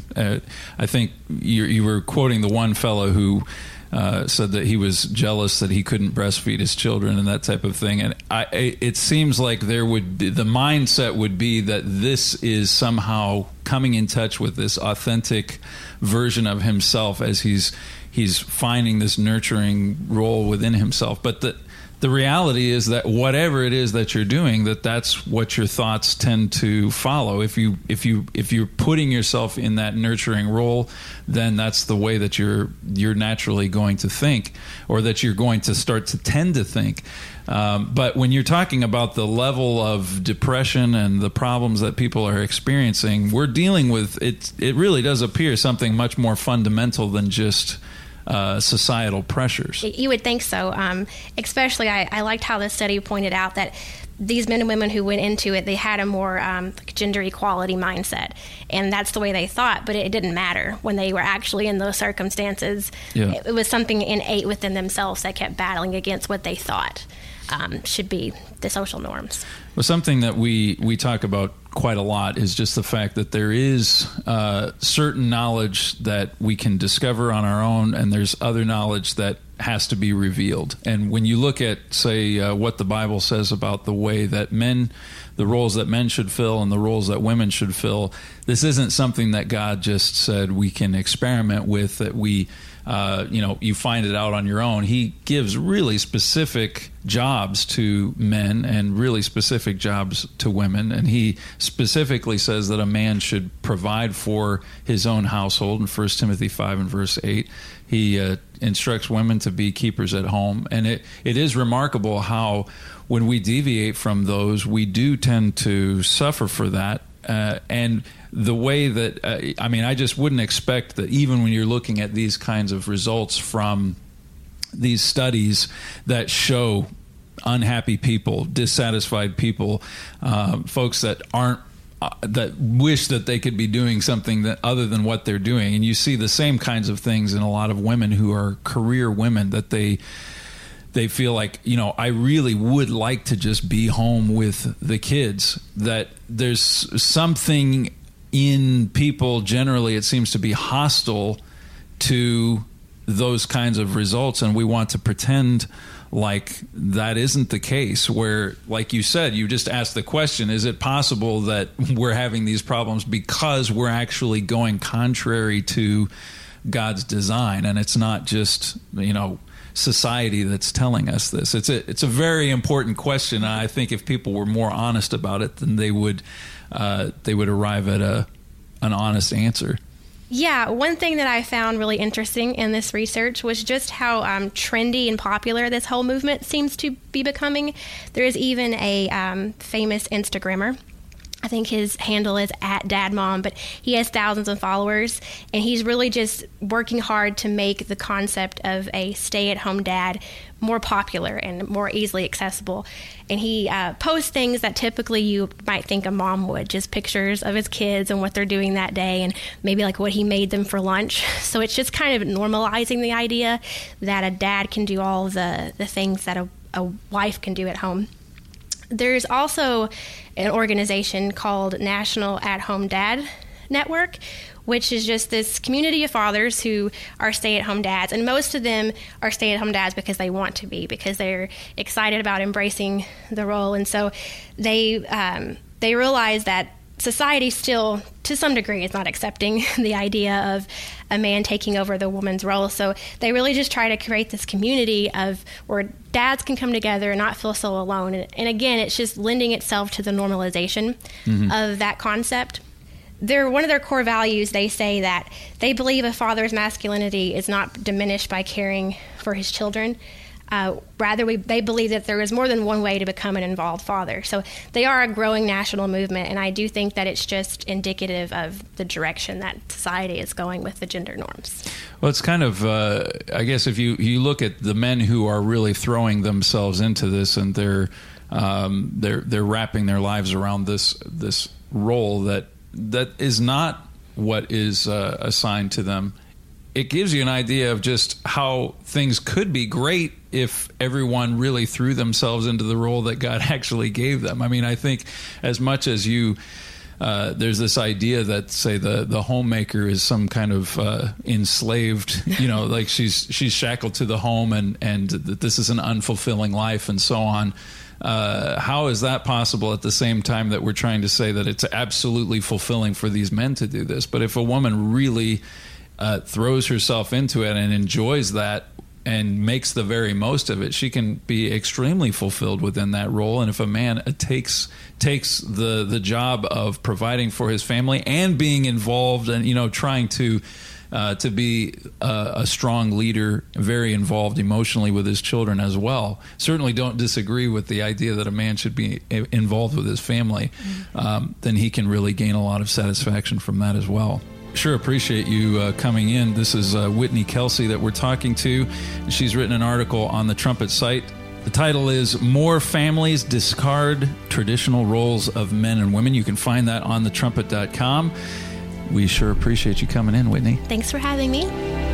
I think you were quoting the one fellow who said that he was jealous that he couldn't breastfeed his children and that type of thing. And it seems like there would be, the mindset would be that this is somehow coming in touch with this authentic version of himself as he's finding this nurturing role within himself. But the reality is that whatever it is that you're doing, that's what your thoughts tend to follow. If you're putting yourself in that nurturing role, then that's the way that you're naturally going to think, or that you're going to start to tend to think. But when you're talking about the level of depression and the problems that people are experiencing, we're dealing with it. It really does appear something much more fundamental than just societal pressures. You would think so. Especially, I liked how the study pointed out that these men and women who went into it, they had a more gender equality mindset, and that's the way they thought, but it didn't matter when they were actually in those circumstances. Yeah. It was something innate within themselves that kept battling against what they thought should be the social norms. Well, something that we talk about quite a lot is just the fact that there is certain knowledge that we can discover on our own, and there's other knowledge that has to be revealed. And when you look at, say, what the Bible says about the way that the roles that men should fill and the roles that women should fill, this isn't something that God just said we can experiment with, that we you find it out on your own. He gives really specific jobs to men and really specific jobs to women. And he specifically says that a man should provide for his own household in 1 Timothy 5 and verse 8. He instructs women to be keepers at home. And it is remarkable how when we deviate from those, we do tend to suffer for that. And the way that, I just wouldn't expect that even when you're looking at these kinds of results from these studies that show unhappy people, dissatisfied people, folks that aren't, that wish that they could be doing something that other than what they're doing. And you see the same kinds of things in a lot of women who are career women, that they feel like, I really would like to just be home with the kids, that there's something in people generally, it seems to be hostile to those kinds of results, and we want to pretend like that isn't the case, where, like you said, you just asked the question, is it possible that we're having these problems because we're actually going contrary to God's design? And it's not just, society that's telling us this. It's a very important question. And I think if people were more honest about it, then they would arrive at an honest answer. Yeah, one thing that I found really interesting in this research was just how trendy and popular this whole movement seems to be becoming. There is even a famous Instagrammer. I think his handle is @dadmom, but he has thousands of followers, and he's really just working hard to make the concept of a stay-at-home dad more popular and more easily accessible. And he posts things that typically you might think a mom would, just pictures of his kids and what they're doing that day and maybe like what he made them for lunch. So it's just kind of normalizing the idea that a dad can do all the things that a wife can do at home. There's also an organization called National At-Home Dad Network, which is just this community of fathers who are stay-at-home dads. And most of them are stay-at-home dads because they want to be, because they're excited about embracing the role. And so they realize that society still, to some degree, is not accepting the idea of a man taking over the woman's role. So they really just try to create this community of where dads can come together and not feel so alone. And again, it's just lending itself to the normalization of that concept. One of their core values, they say that they believe a father's masculinity is not diminished by caring for his children. Rather, they believe that there is more than one way to become an involved father. So they are a growing national movement, and I do think that it's just indicative of the direction that society is going with the gender norms. Well, it's kind of, I guess, if you look at the men who are really throwing themselves into this, and they're wrapping their lives around this role that is not what is assigned to them. It gives you an idea of just how things could be great if everyone really threw themselves into the role that God actually gave them. I mean, I think as much as there's this idea that, say, the homemaker is some kind of enslaved, like she's shackled to the home and that this is an unfulfilling life and so on. How is that possible at the same time that we're trying to say that it's absolutely fulfilling for these men to do this? But if a woman really throws herself into it and enjoys that and makes the very most of it, she can be extremely fulfilled within that role. And if a man takes the job of providing for his family and being involved and trying to be a strong leader, very involved emotionally with his children as well. Certainly don't disagree with the idea that a man should be involved with his family. Then he can really gain a lot of satisfaction from that as well. Sure appreciate you coming in. This is Whitney Kelsey that we're talking to. She's written an article on the Trumpet site. The title is More Families Discard Traditional Roles of Men and Women. You can find that on thetrumpet.com. We sure appreciate you coming in, Whitney. Thanks for having me.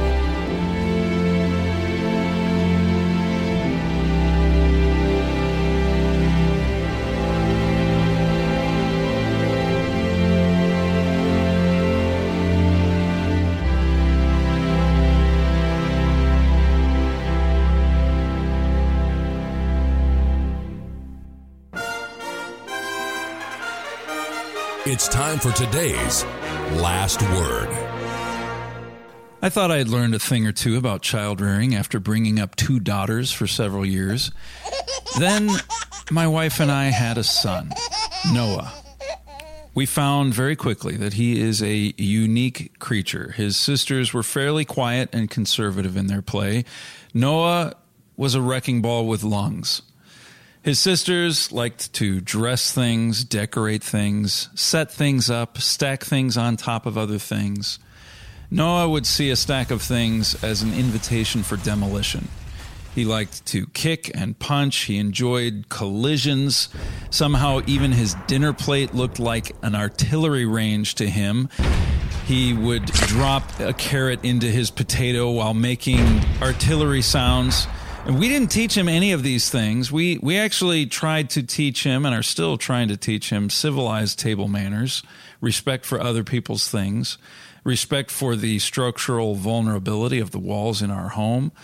It's time for today's Last Word. I thought I had learned a thing or two about child rearing after bringing up 2 daughters for several years. Then my wife and I had a son, Noah. We found very quickly that he is a unique creature. His sisters were fairly quiet and conservative in their play. Noah was a wrecking ball with lungs. His sisters liked to dress things, decorate things, set things up, stack things on top of other things. Noah would see a stack of things as an invitation for demolition. He liked to kick and punch. He enjoyed collisions. Somehow even his dinner plate looked like an artillery range to him. He would drop a carrot into his potato while making artillery sounds. And we didn't teach him any of these things. We actually tried to teach him, and are still trying to teach him, civilized table manners, respect for other people's things, respect for the structural vulnerability of the walls in our home.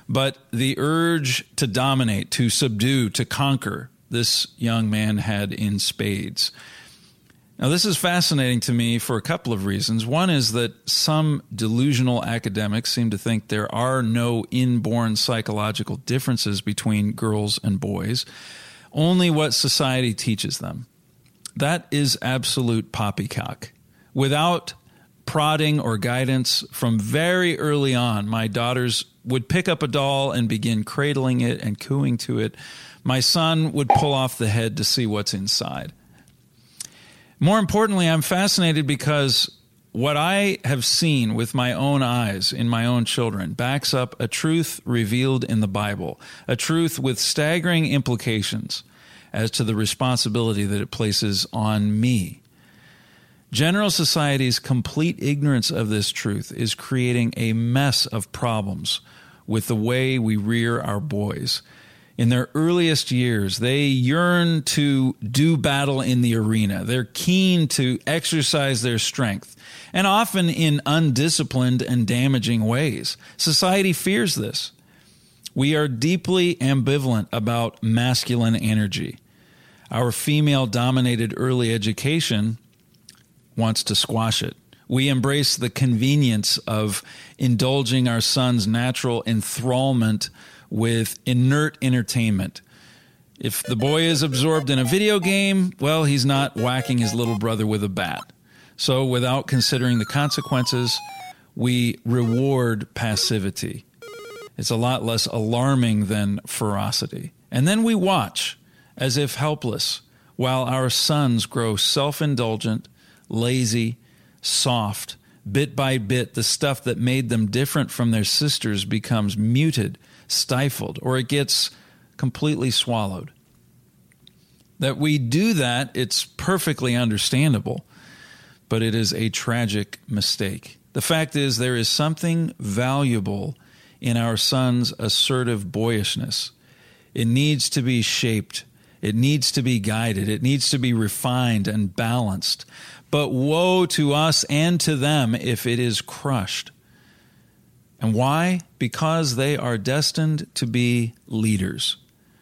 But the urge to dominate, to subdue, to conquer, this young man had in spades. Now, this is fascinating to me for a couple of reasons. One is that some delusional academics seem to think there are no inborn psychological differences between girls and boys, only what society teaches them. That is absolute poppycock. Without prodding or guidance from very early on, my daughters would pick up a doll and begin cradling it and cooing to it. My son would pull off the head to see what's inside. More importantly, I'm fascinated because what I have seen with my own eyes in my own children backs up a truth revealed in the Bible, a truth with staggering implications as to the responsibility that it places on me. General society's complete ignorance of this truth is creating a mess of problems with the way we rear our boys. In their earliest years, they yearn to do battle in the arena. They're keen to exercise their strength, and often in undisciplined and damaging ways. Society fears this. We are deeply ambivalent about masculine energy. Our female-dominated early education wants to squash it. We embrace the convenience of indulging our son's natural enthrallment with inert entertainment. If the boy is absorbed in a video game, well, he's not whacking his little brother with a bat. So without considering the consequences, we reward passivity. It's a lot less alarming than ferocity. And then we watch, as if helpless, while our sons grow self-indulgent, lazy, soft. Bit by bit, the stuff that made them different from their sisters becomes muted, stifled, or it gets completely swallowed. That we do that, it's perfectly understandable, but it is a tragic mistake. The fact is, there is something valuable in our son's assertive boyishness. It needs to be shaped. It needs to be guided. It needs to be refined and balanced. But woe to us and to them if it is crushed. And why? Because they are destined to be leaders.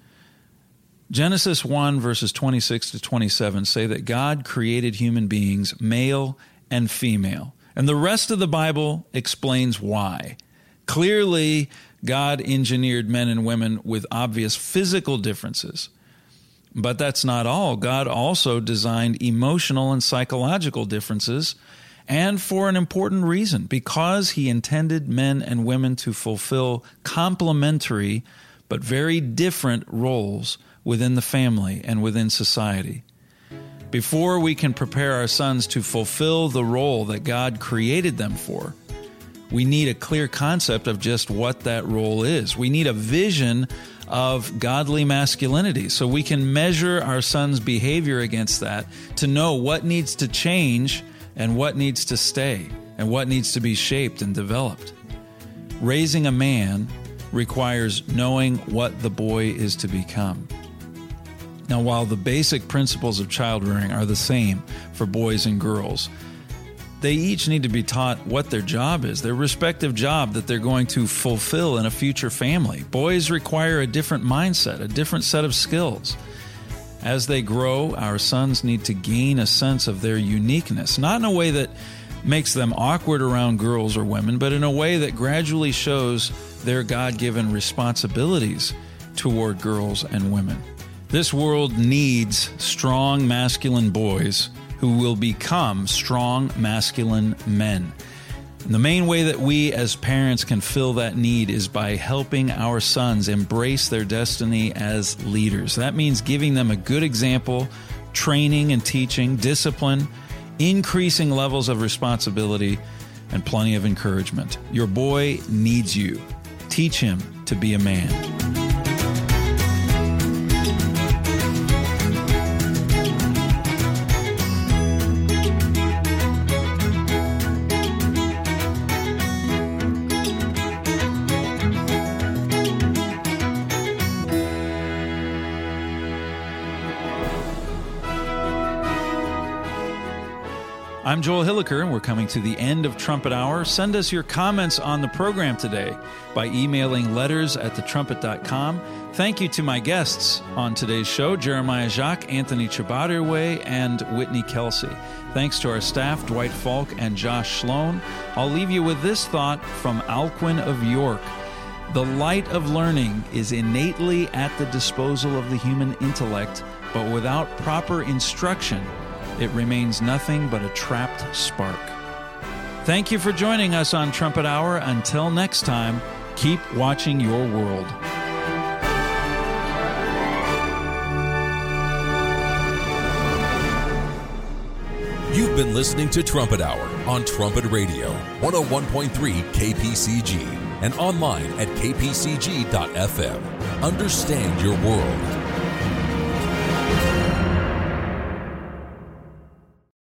Genesis 1, verses 26 to 27 say that God created human beings, male and female. And the rest of the Bible explains why. Clearly, God engineered men and women with obvious physical differences. But that's not all. God also designed emotional and psychological differences, and for an important reason, because he intended men and women to fulfill complementary but very different roles within the family and within society. Before we can prepare our sons to fulfill the role that God created them for, we need a clear concept of just what that role is. We need a vision of godly masculinity so we can measure our son's behavior against that to know what needs to change and what needs to stay and what needs to be shaped and developed. Raising a man requires knowing what the boy is to become. Now, while the basic principles of child rearing are the same for boys and girls, they each need to be taught what their job is, their respective job that they're going to fulfill in a future family. Boys require a different mindset, a different set of skills. As they grow, our sons need to gain a sense of their uniqueness, not in a way that makes them awkward around girls or women, but in a way that gradually shows their God-given responsibilities toward girls and women. This world needs strong masculine boys who will become strong masculine men. And the main way that we as parents can fill that need is by helping our sons embrace their destiny as leaders. That means giving them a good example, training and teaching, discipline, increasing levels of responsibility, and plenty of encouragement. Your boy needs you. Teach him to be a man. I'm Joel Hilliker, and we're coming to the end of Trumpet Hour. Send us your comments on the program today by emailing letters@thetrumpet.com. Thank you to my guests on today's show, Jeremiah Jacques, Anthony Chabaderway, and Whitney Kelsey. Thanks to our staff, Dwight Falk and Josh Sloan. I'll leave you with this thought from Alcuin of York. The light of learning is innately at the disposal of the human intellect, but without proper instruction, it remains nothing but a trapped spark. Thank you for joining us on Trumpet Hour. Until next time, keep watching your world. You've been listening to Trumpet Hour on Trumpet Radio, 101.3 KPCG, and online at kpcg.fm. Understand your world.